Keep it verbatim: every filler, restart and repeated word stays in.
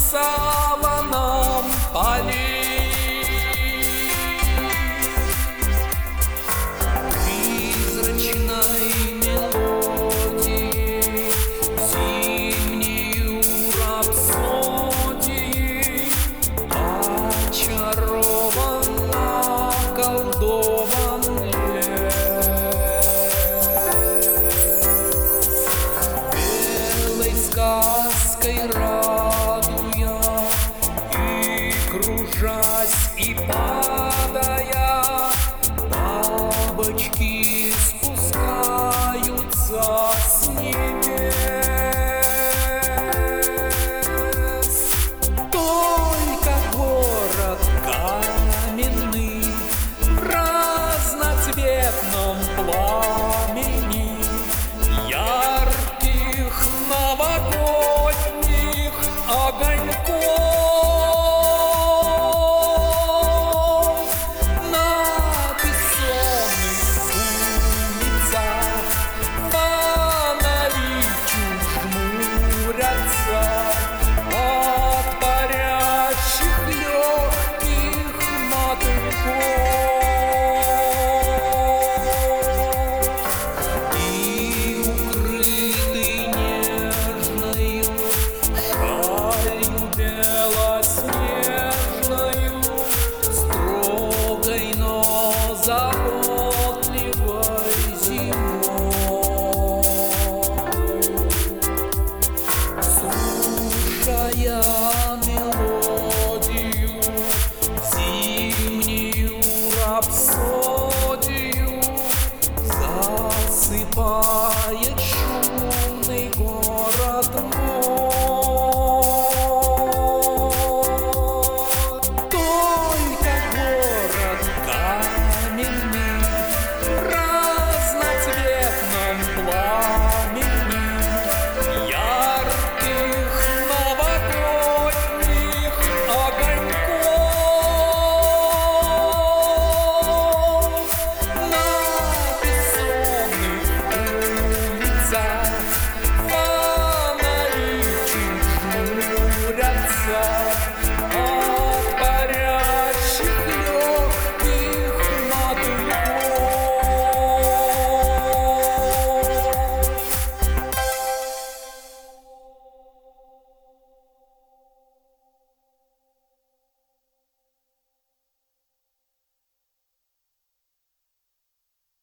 саваном полей. Призрачной мелодией, зимнею рапсодией очарован, околдован лес. Белой сказкой радуя и кружась, и падая, бабочки спускаются с небес. Только город каменный в разноцветном пламени ярких новогодних огоньков. На бессонных улицах фонари чуть жмурятся от парящих легких мотыльков. И укрытый нежною шалью белоснежною, строгой, но заботливой зимой, слушая мелодию, зимнюю рапсодию, засыпает шумный город мой. Только город каменный в разноцветном пламени ярких новогодних огоньков. На бессонных улицах фонари чуть жмурятся